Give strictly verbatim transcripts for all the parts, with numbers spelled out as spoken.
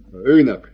Рынок.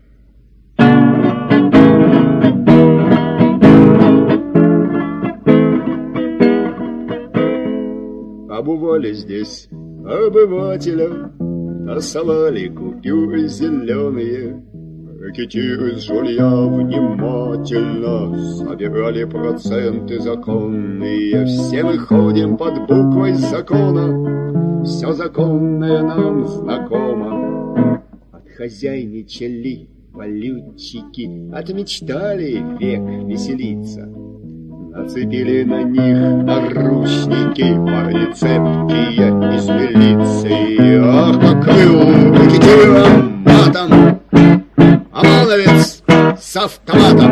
Обували здесь обывателя, тасовали купюры зеленые, рекетиры с жулья внимательно собирали проценты законные. Все мы ходим под буквой закона, все законное нам знакомо. Отхозяйничали валютчики, отмечтали век веселиться. Нацепили на них наручники парни цепкие из милиции. Ах, как крыл рекетиром матом ОМОНовец с автоматом.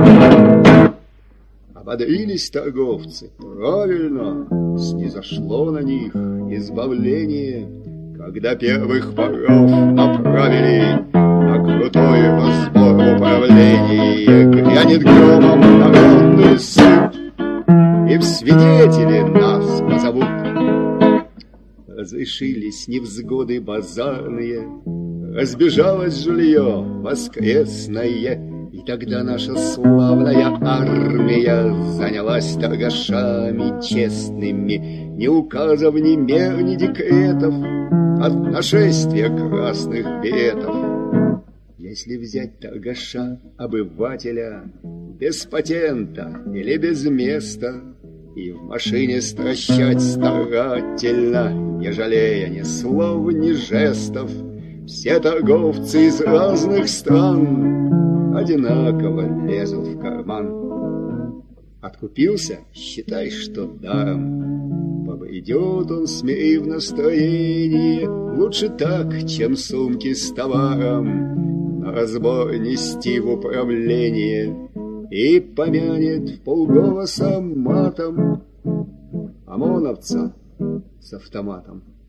Ободрились торговцы, правильно, снизошло на них избавление, когда первых воров направили на крутой разбор управления. Грянет громом народный суд, и в свидетели нас позовут. Разрешились невзгоды базарные, разбежалось жилье воскресное, и тогда наша славная армия занялась торгашами честными. Ни указов, ни мер, ни декретов от нашествия красных беретов. Если взять торгаша, обывателя, без патента или без места, и в машине стращать старательно, не жалея ни слов, ни жестов, все торговцы из разных стран одинаково лезут в карман. Откупился, считай, что даром. Пойдет он, смирив настроение, лучше так, чем сумки с товаром на разбор нести в управление, и помянет вполголоса матом ОМОНовца с автоматом.